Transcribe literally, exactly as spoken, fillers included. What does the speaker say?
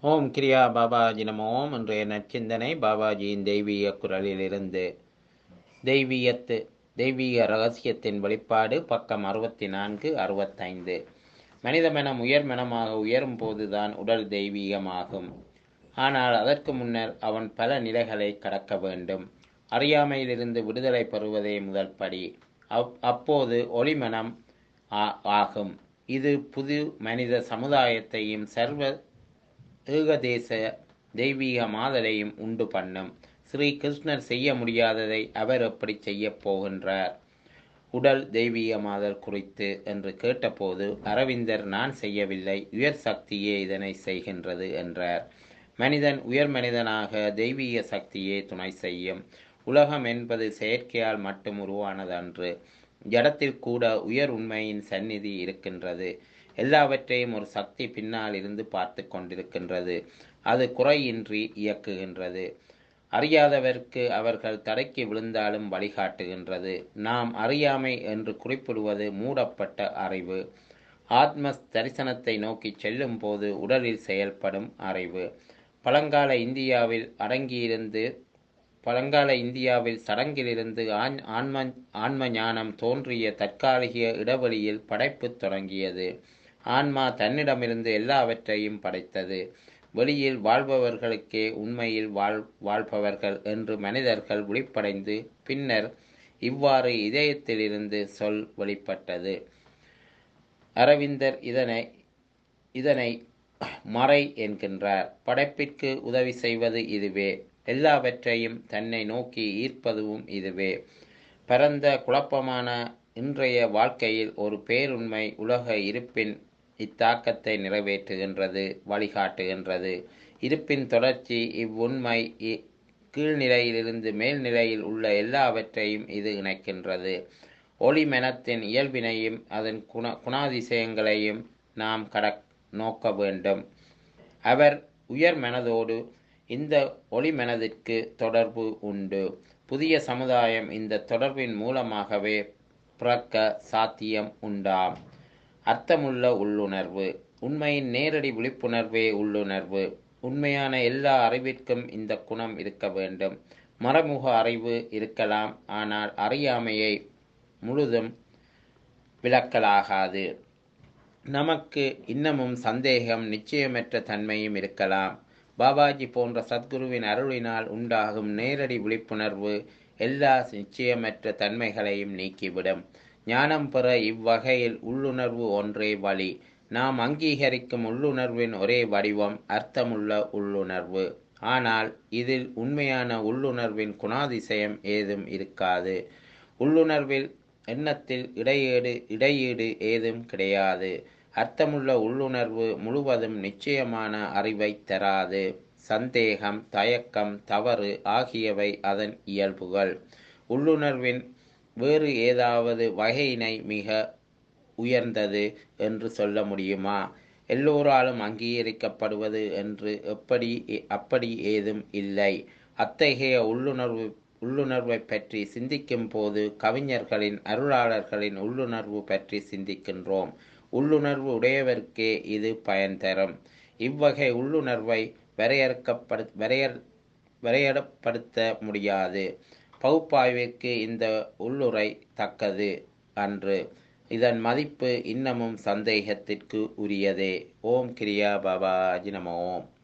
ஓம் கிரியா பாபாஜி நம ஓம். இன்றைய நற்சிந்தனை பாபாஜியின் தெய்வீக குரலிலிருந்து. தெய்வீகத்து தெய்வீக ரகசியத்தின் வெளிப்பாடு, பக்கம் அறுபத்தி நான்கு அறுபத்தைந்து. மனித மனம் உயர் மனமாக உயரும் போதுதான் உடல் தெய்வீகமாகும். ஆனால் அதற்கு முன்னர் அவன் பல நிலைகளை கடக்க வேண்டும். அறியாமையிலிருந்து விடுதலை பெறுவதே முதல் படி. அப் அப்போது ஒளிமனம் ஆகும். இது புது மனித சமுதாயத்தையும் சர்வ ஏகதேச தெய்வீக மாதலையும் உண்டு பண்ணும். ஸ்ரீ கிருஷ்ணர் செய்ய முடியாததை அவர் எப்படி செய்ய போகின்றார்? உடல் தெய்வீகமாதல் குறித்து என்று கேட்டபோது அரவிந்தர், நான் செய்யவில்லை, உயர் சக்தியே இதனை செய்கின்றது என்றார். மனிதன் உயர் மனிதனாக தெய்வீக சக்தியே துணை செய்யும். உலகம் என்பது செயற்கையால் மட்டும் உருவானதன்று. ஜடத்தில் கூட உயர் உண்மையின் சந்நிதி இருக்கின்றது. எல்லாவற்றையும் ஒரு சக்தி பின்னால் இருந்து பார்த்து கொண்டிருக்கின்றது. அது குறையின்றி இயக்குகின்றது. அறியாதவர்க்கு அவர்கள் தடைக்கு விழுந்தாலும் வழிகாட்டுகின்றது. நாம் அறியாமை என்று குறிப்பிடுவது மூடப்பட்ட அறிவு. ஆத்ம தரிசனத்தை நோக்கி செல்லும் போது உடலில் செயல்படும் அறிவு. பழங்கால இந்தியாவில் அடங்கியிருந்து பழங்கால இந்தியாவில் சடங்கிலிருந்து ஆண் ஆன்ம ஆன்ம ஞானம் தோன்றிய தற்காலிக இடைவெளியில் படைப்பு தொடங்கியது. ஆன்மா தன்னிடமிருந்து எல்லாவற்றையும் படைத்தது. வெளியில் வாழ்பவர்களுக்கே உண்மையில் வாழ் வாழ்பவர்கள் என்று மனிதர்கள் விழிப்படைந்து பின்னர் இவ்வாறு இதயத்திலிருந்து சொல் வெளிப்பட்டது. அரவிந்தர் இதனை இதனை மறை என்கின்றார். படைப்பிற்கு உதவி செய்வது இதுவே. எல்லாவற்றையும் தன்னை நோக்கி ஈர்ப்பதும் இதுவே. பரந்த குழப்பமான இன்றைய வாழ்க்கையில் ஒரு பேருண்மை உலக இருப்பின் இத்தாக்கத்தை நிறைவேற்றுகின்றது, வழிகாட்டுகின்றது. இருப்பின் தொடர்ச்சி இவ்வுண்மை கீழ்நிலையிலிருந்து மேல்நிலையில் உள்ள எல்லாவற்றையும் இது இணைக்கின்றது. ஒளி மனத்தின் இயல்பினையும் அதன் குண குணாதிசயங்களையும் நாம் கட நோக்க வேண்டும். அவர் உயர் மனதோடு இந்த ஒளி மனதிற்கு தொடர்பு உண்டு. புதிய சமுதாயம் இந்த தொடர்பின் மூலமாகவே பிறக்க சாத்தியம் உண்டாம். அர்த்தமுள்ள உள்ளுணர்வு. உண்மையின் நேரடி விழிப்புணர்வே உள்ளுணர்வு. உண்மையான எல்லா அறிவிற்கும் இந்த குணம் இருக்க வேண்டும். மறைமுக அறிவு இருக்கலாம், ஆனால் அறியாமையை முழுதும் விளக்கலாகாது. நமக்கு இன்னமும் சந்தேகம், நிச்சயமற்ற தன்மையும் இருக்கலாம். பாபாஜி போன்ற சத்குருவின் அருளினால் உண்டாகும் நேரடி விழிப்புணர்வு எல்லா நிச்சயமற்ற தன்மைகளையும் நீக்கிவிடும். ஞானம் பெற இவ்வகையில் உள்ளுணர்வு ஒன்றே வழி. நாம் அங்கீகரிக்கும் உள்ளுணர்வின் ஒரே வடிவம் அர்த்தமுள்ள உள்ளுணர்வு. ஆனால் இதில் உண்மையான உள்ளுணர்வின் குணாதிசயம் ஏதும் இருக்காது. உள்ளுணர்வில் எண்ணத்தில் இடையீடு இடையீடு ஏதும் கிடையாது. அர்த்தமுள்ள உள்ளுணர்வு முழுவதும் நிச்சயமான அறிவை தராது. சந்தேகம், தயக்கம், தவறு ஆகியவை அதன் இயல்புகள். உள்ளுணர்வின் வேறு ஏதாவது வகையினை மிக உயர்ந்தது என்று சொல்ல முடியுமா? எல்லோராலும் அங்கீகரிக்கப்படுவது என்று எப்படி அப்படி ஏதும் இல்லை. அத்தகைய உள்ளுணர்வு உள்ளுணர்வை பற்றி சிந்திக்கும் போது கவிஞர்களின் அருளாளர்களின் உள்ளுணர்வு பற்றி சிந்திக்கின்றோம். உள்ளுணர்வு உடையவர்க்கே இது பயன் தரும். இவ்வகை உள்ளுணர்வை வரையறுக்கப்படு வரையர் வரையறுப்படுத்த முடியாது. பகுப்பாய்விற்கு இந்த உள்ளுரை தக்கது அன்று. இதன் மதிப்பு இன்னமும் சந்தேகத்திற்கு உரியதே. ஓம் கிரியா பாபாஜி நம ஓம்.